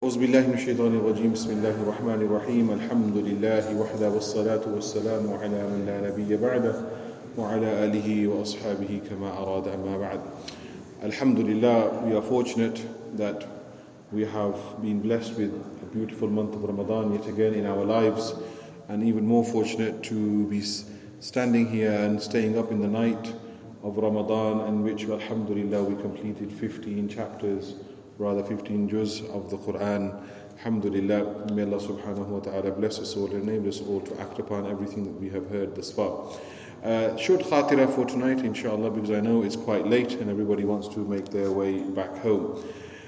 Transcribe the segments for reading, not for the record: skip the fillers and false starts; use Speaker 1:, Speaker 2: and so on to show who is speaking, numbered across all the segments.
Speaker 1: أعوذ بالله من الشيطان الرجيم بسم الله الرحمن الرحيم الحمد لله وحده والصلاة والسلام على من لا نبي بعده وعلى آله وأصحابه كما أراد أما بعد. Alhamdulillah, we are fortunate that we have been blessed with a beautiful month of Ramadan yet again in our lives, and even more fortunate to be standing here and staying up in the night of Ramadan, in which alhamdulillah we completed 15 chapters, rather 15 juz of the Quran. Alhamdulillah, may Allah subhanahu wa ta'ala bless us all and enable us all to act upon everything that we have heard thus far. Short khatira for tonight, inshallah, because I know it's quite late and everybody wants to make their way back home.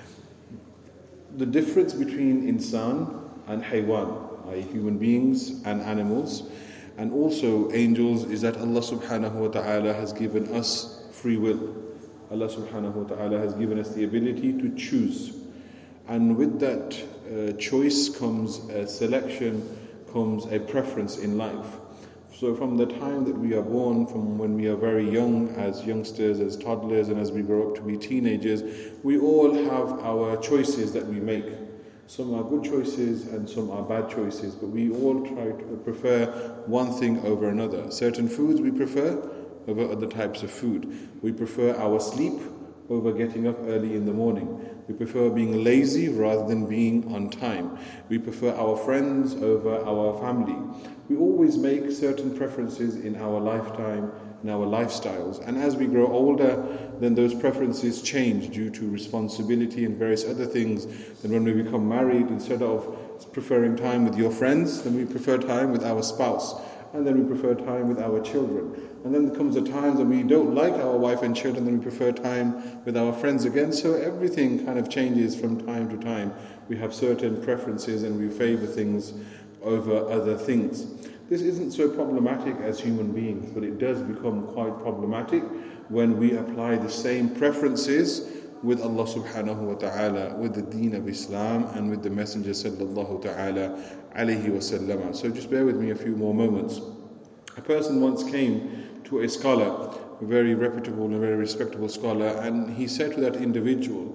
Speaker 1: The difference between insan and haywan, i.e. human beings and animals, and also angels, is that Allah subhanahu wa ta'ala has given us free will. Allah subhanahu wa ta'ala has given us the ability to choose. And with that choice comes a selection, comes a preference in life. So from the time that we are born, from when we are very young, as youngsters, as toddlers, and as we grow up to be teenagers, we all have our choices that we make. Some are good choices and some are bad choices, but we all try to prefer one thing over another. Certain foods we prefer over other types of food. We prefer our sleep over getting up early in the morning. We prefer being lazy rather than being on time. We prefer our friends over our family. We always make certain preferences in our lifetime, in our lifestyles. And as we grow older, then those preferences change due to responsibility and various other things. Then when we become married, instead of preferring time with your friends, then we prefer time with our spouse. And then we prefer time with our children. And then there comes a time that we don't like our wife and children, then we prefer time with our friends again. So everything kind of changes from time to time. We have certain preferences and we favor things over other things. This isn't so problematic as human beings, but it does become quite problematic when we apply the same preferences with Allah subhanahu wa ta'ala, with the deen of Islam and with the Messenger sallallahu ta'ala alayhi wa sallam. So just bear with me a few more moments. A person once came to a scholar, a very reputable and very respectable scholar, and he said to that individual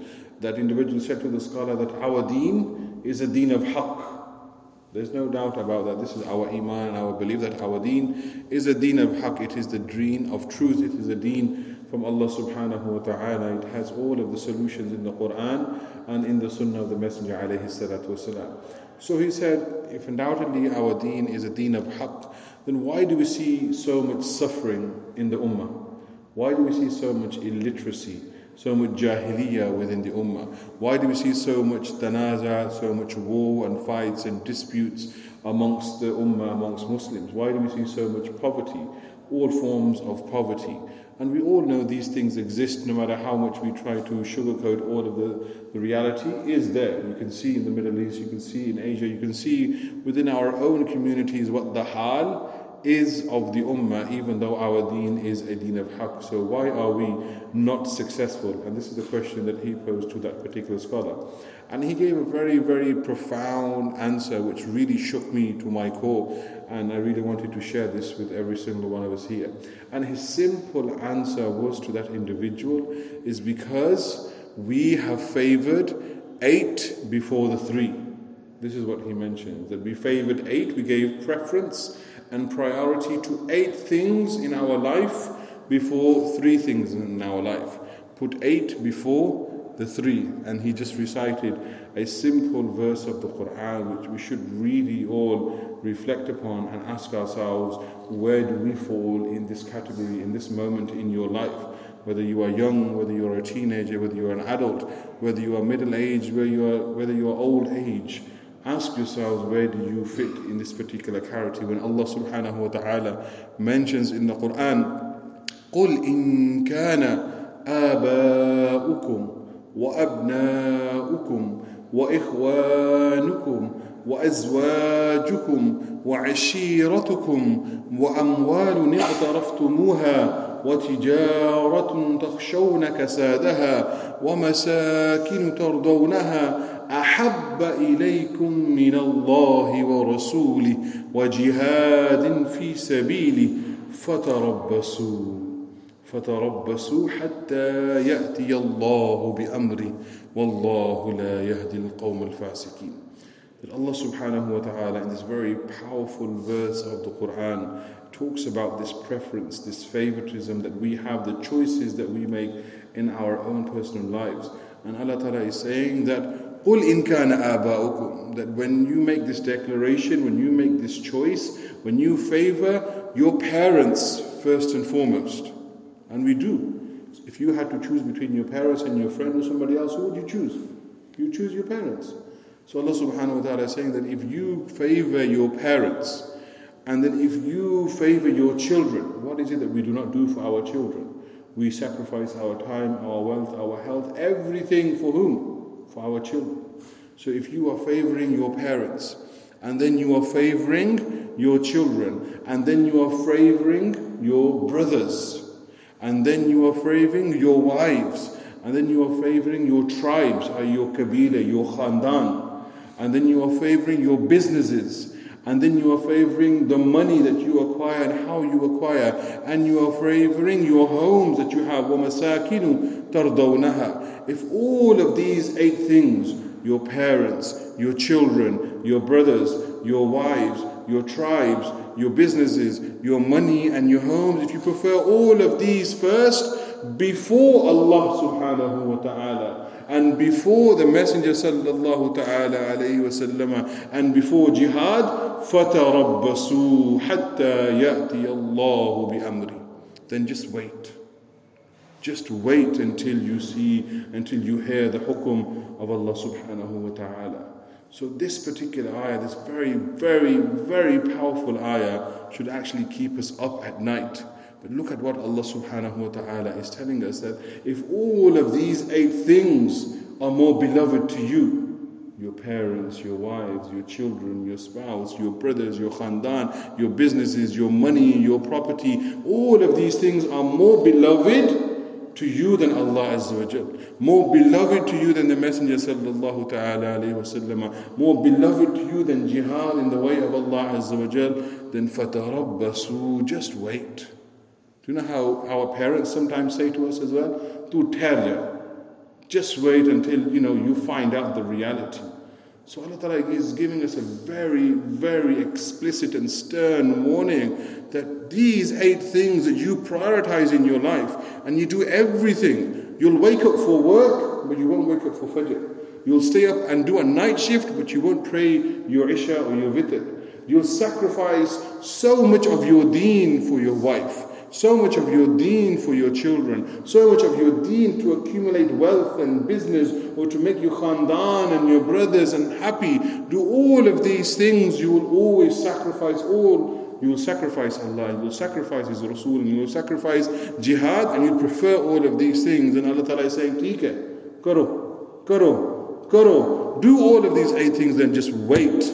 Speaker 1: said to the scholar that our deen is a deen of haqq. There's no doubt about that. This is our iman and our belief that our deen is a deen of haqq. It is the deen of truth. It is a deen from Allah subhanahu wa ta'ala. It has all of the solutions in the Quran and in the Sunnah of the Messenger alayhi salatu wasalam. So he said, if undoubtedly our deen is a deen of haqq, then why do we see so much suffering in the ummah? Why do we see so much illiteracy, so much jahiliyyah within the ummah? Why do we see so much tanaza, so much war and fights and disputes amongst the ummah, amongst Muslims? Why do we see so much poverty, all forms of poverty? And we all know these things exist, no matter how much we try to sugarcoat all of the reality is there. You can see in the Middle East, you can see in Asia, you can see within our own communities what the hal is of the ummah, even though our deen is a deen of haqq. So why are we not successful? And this is the question that he posed to that particular scholar. And he gave a very, very profound answer which really shook me to my core, and I really wanted to share this with every single one of us here. And his simple answer was to that individual is because we have favored 8 before the 3. This is what he mentioned, that we favored 8, we gave preference and priority to 8 things in our life before 3 things in our life. Put 8 before the 3. And he just recited a simple verse of the Quran which we should really all reflect upon and ask ourselves, where do we fall in this category, in this moment in your life? Whether you are young, whether you are a teenager, whether you are an adult, whether you are middle-aged, whether you are old age, ask yourselves, where do you fit in this particular category? When Allah subhanahu wa ta'ala mentions in the Quran, قُلْ إِن كَانَ آبَاؤُكُمْ وَأَبْنَاؤُكُمْ وَإِخْوَانُكُمْ وَأَزْوَاجُكُمْ وَعَشِيرَتُكُمْ وَأَمْوَالٌ اقْتَرَفْتُمُوهَا وَتِجَارَةٌ تَخْشَوْنَ كَسَادَهَا وَمَسَاكِنُ تَرْضَوْنَهَا أحب إليكم من الله ورسوله وجهاد في سبيله فتربصوا فَتَرَبَّصُوا حَتَّى يَأْتِيَ اللَّهُ بِأَمْرِهِ وَاللَّهُ لَا يَهْدِي الْقَوْمَ الْفَاسِقِينَ. That Allah subhanahu wa ta'ala in this very powerful verse of the Quran talks about this preference, this favoritism that we have, the choices that we make in our own personal lives. And Allah ta'ala is saying that قُلْ إِنْ كَانَ آبَاؤُكُمْ, that when you make this declaration, when you make this choice, when you favor your parents first and foremost, and we do. If you had to choose between your parents and your friend or somebody else, who would you choose? You choose your parents. So Allah subhanahu wa ta'ala is saying that if you favor your parents, and then if you favor your children, what is it that we do not do for our children? We sacrifice our time, our wealth, our health, everything for whom? For our children. So if you are favoring your parents, and then you are favoring your children, and then you are favoring your brothers, and then you are favoring your wives, and then you are favoring your tribes, your kabila, your khandan, and then you are favoring your businesses, and then you are favoring the money that you acquire and how you acquire, and you are favoring your homes that you have. وَمَسَاكِنُ تَرْضَوْنَهَا. If all of these 8 things, your parents, your children, your brothers, your wives, your tribes, your businesses, your money and your homes, if you prefer all of these first before Allah subhanahu wa ta'ala, and before the Messenger sallallahu ta'ala alayhi wa sallam, and before jihad, فَتَرَبَّصُوا حَتَّى يَأْتِيَ اللَّهُ بِأَمْرِهِ. Then just wait. Just wait until you see, until you hear the hukum of Allah subhanahu wa ta'ala. So this particular ayah, this very, very, very powerful ayah should actually keep us up at night. But look at what Allah subhanahu wa ta'ala is telling us, that if all of these 8 things are more beloved to you, your parents, your wives, your children, your spouse, your brothers, your khandan, your businesses, your money, your property, all of these things are more beloved to you than Allah Azza wa Jal, more beloved to you than the Messenger sallallahu ta'ala alayhi wa sallam, more beloved to you than jihad in the way of Allah Azza wa Jal, then fatarabbasu, just wait. Do you know how our parents sometimes say to us as well? Tu terya, just wait until you find out the reality. So Allah Ta'ala is giving us a very, very explicit and stern warning that these 8 things that you prioritize in your life, and you do everything. You'll wake up for work, but you won't wake up for Fajr. You'll stay up and do a night shift, but you won't pray your Isha or your Witr. You'll sacrifice so much of your deen for your wife, so much of your deen for your children, so much of your deen to accumulate wealth and business, or to make your khandan and your brothers and happy. Do all of these things. You will always sacrifice all. You will sacrifice Allah, you will sacrifice His Rasul, and you will sacrifice jihad, and you prefer all of these things. And Allah Ta'ala is saying, "Theek hai, karo, karo, karo." Do all of these 8 things, then just wait.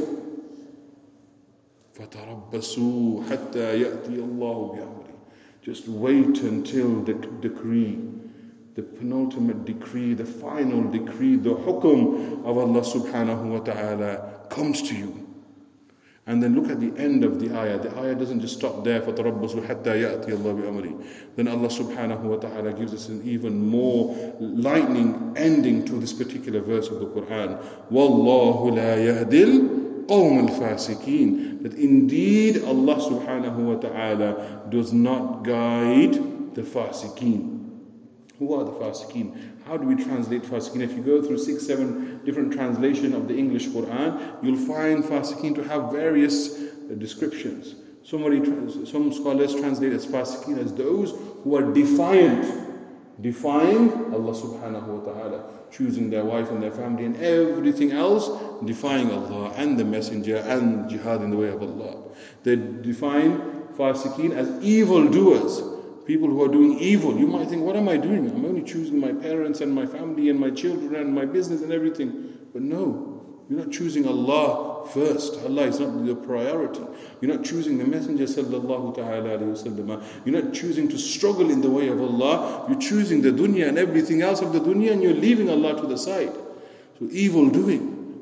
Speaker 1: فَتَرَبَّصُوا حَتَّى يَأْتِيَ اللَّهُ بِأَمْرِهِ. Just wait until the decree, the penultimate decree, the final decree, the hukum of Allah subhanahu wa ta'ala comes to you. And then look at the end of the ayah. The ayah doesn't just stop there. فَتَرَبَّصُوا حَتَّى يَأْتِيَ اللَّهُ بِأَمْرِهِ. Then Allah subhanahu wa ta'ala gives us an even more lightning ending to this particular verse of the Quran. وَاللَّهُ لَا يَهْدِي الْقَوْمَ الْفَاسِقِينَ. That indeed Allah subhanahu wa ta'ala does not guide the fasiqeen. Who are the fasiqeen? How do we translate fasiqeen? If you go through 6-7 different translations of the English Quran, you'll find fasiqeen to have various descriptions. Some scholars translate as fasiqeen as those who are defying Allah subhanahu wa ta'ala, choosing their wife and their family and everything else, defying Allah and the Messenger and jihad in the way of Allah. They define fasiqeen as evildoers. People who are doing evil. You might think, what am I doing? I'm only choosing my parents and my family and my children and my business and everything. But no, you're not choosing Allah first. Allah is not the priority. You're not choosing the Messenger sallallahu ta'ala alayhi wa sallam. You're not choosing to struggle in the way of Allah. You're choosing the dunya and everything else of the dunya, and you're leaving Allah to the side. So evil doing.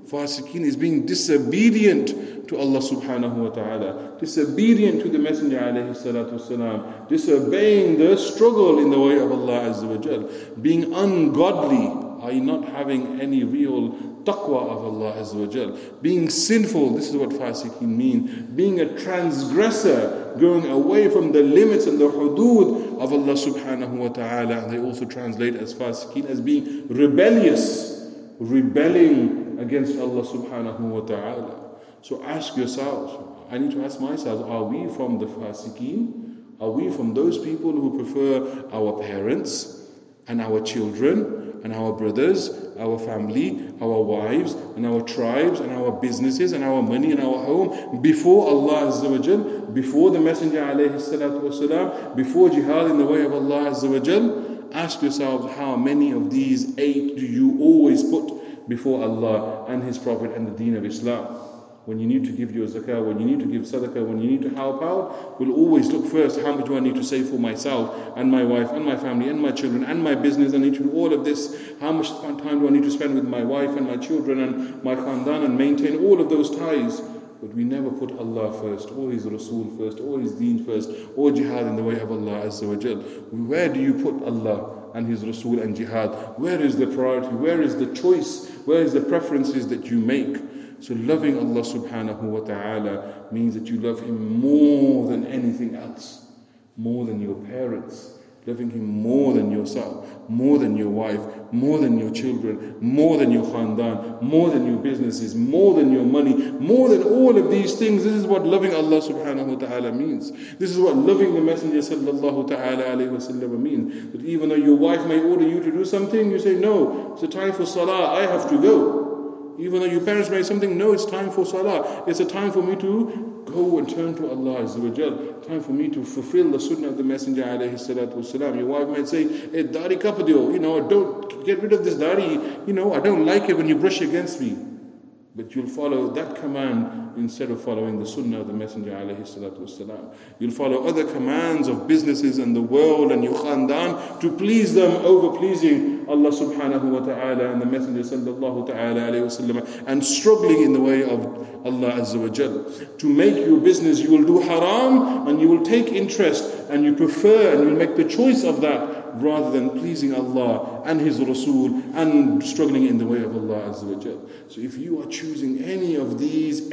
Speaker 1: Fasiqeen is being disobedient to Allah subhanahu wa ta'ala, disobedient to the Messenger alayhi salatu wasalam, disobeying the struggle in the way of Allah azza wa jal, being ungodly, i.e. not having any real taqwa of Allah azza wa jal, being sinful, this is what fasiqeen mean, being a transgressor, going away from the limits and the hudud of Allah subhanahu wa ta'ala. And they also translate as fasiqeen as being rebellious, rebelling against Allah subhanahu wa ta'ala. So ask yourselves, I need to ask myself, are we from the fasiqeen? Are we from those people who prefer our parents and our children and our brothers, our family, our wives and our tribes and our businesses and our money and our home before Allah azza wa jal, before the Messenger alayhi salatu wasalam, before jihad in the way of Allah azza wa jal? Ask yourselves, how many of these 8 do you always put before Allah and His Prophet and the deen of Islam? When you need to give your zakah, when you need to give sadaqah, when you need to help out, we'll always look first, how much do I need to save for myself and my wife and my family and my children and my business? I need to do all of this. How much time do I need to spend with my wife and my children and my khandan and maintain all of those ties? But we never put Allah first, or His Rasul first, or His deen first, or jihad in the way of Allah azza wa jal. Where do you put Allah and His Rasul and jihad? Where is the priority? Where is the choice? Where is the preferences that you make? So loving Allah subhanahu wa ta'ala means that you love Him more than anything else, more than your parents, loving Him more than yourself, more than your wife, more than your children, more than your khandan, more than your businesses, more than your money, more than all of these things. This is what loving Allah subhanahu wa ta'ala means. This is what loving the Messenger sallallahu ta'ala alayhi wa sallam means. That even though your wife may order you to do something, you say, no, it's a time for salah, I have to go. Even though your parents may say something, no, it's time for salah. It's a time for me to go and turn to Allah azza wa jal. Time for me to fulfill the sunnah of the Messenger alayhi salatu wasalam. Your wife might say, hey, dari kapadiyo, don't get rid of this dari. I don't like it when you brush against me. But you'll follow that command instead of following the sunnah of the Messenger alayhi salatu wasalam. You'll follow other commands of businesses and the world and your khandan to please them over pleasing Allah subhanahu wa ta'ala and the Messenger sallallahu ta'ala alayhi wasallam, and struggling in the way of Allah azza wa jal. To make your business, you will do haram and you will take interest and you prefer and you'll make the choice of that rather than pleasing Allah and His Rasul and struggling in the way of Allah azza wa jal. So if you are choosing any of these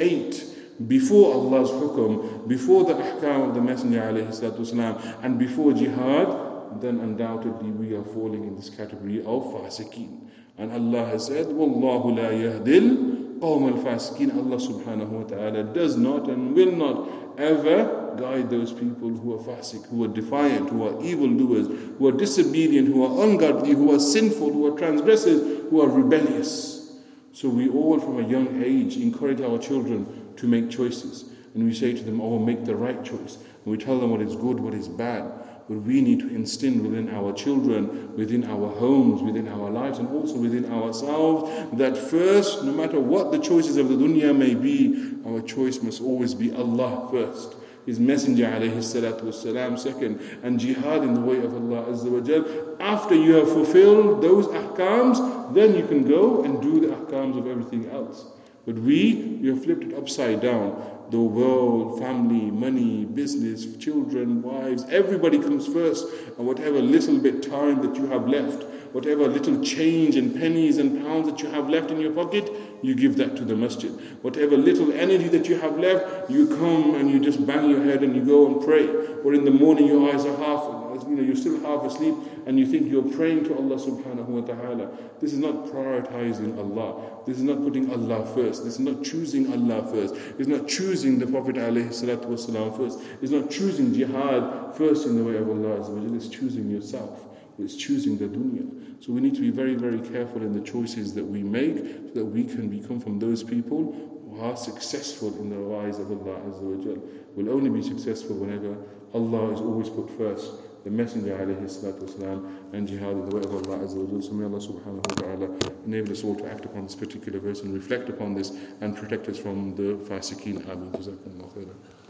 Speaker 1: 8 before Allah's hukum, before the ahkam of the Messenger alayhi salatu wasalam, and before jihad, then undoubtedly we are falling in this category of fasiqeen. And Allah has said, Wallahu la yahdil qawm al-fasiqeen. Allah subhanahu wa ta'ala does not and will not ever guide those people who are fasiq, who are defiant, who are evildoers, who are disobedient, who are ungodly, who are sinful, who are transgressors, who are rebellious. So we all from a young age encourage our children to make choices. And we say to them, make the right choice. And we tell them what is good, what is bad. But we need to instill within our children, within our homes, within our lives, and also within ourselves, that first, no matter what the choices of the dunya may be, our choice must always be Allah first, His Messenger alayhi salatu wasalam second, and jihad in the way of Allah azza wa jal. After you have fulfilled those ahkams, then you can go and do the ahkams of everything else. But we have flipped it upside down. The world, family, money, business, children, wives, everybody comes first. And whatever little bit time that you have left, whatever little change and pennies and pounds that you have left in your pocket, you give that to the masjid. Whatever little energy that you have left, you come and you just bang your head and you go and pray. Or in the morning your eyes are you're still half asleep and you think you're praying to Allah subhanahu wa ta'ala. This is not prioritizing Allah. This is not putting Allah first. This is not choosing Allah first. It's not choosing the Prophet alayhi salatu wasalam first. It's not choosing jihad first in the way of Allah. It's choosing yourself. It's choosing the dunya. So we need to be very, very careful in the choices that we make so that we can become from those people who are successful in the eyes of Allah Azza wa Jal. We'll only be successful whenever Allah is always put first, the Messenger alayhi salatu wasalam, and jihad in the way of Allah Azza wa Jal. So may Allah subhanahu wa ta'ala enable us all to act upon this particular verse and reflect upon this and protect us from the fasiqeen. Ameen. Jazakumullah khairan.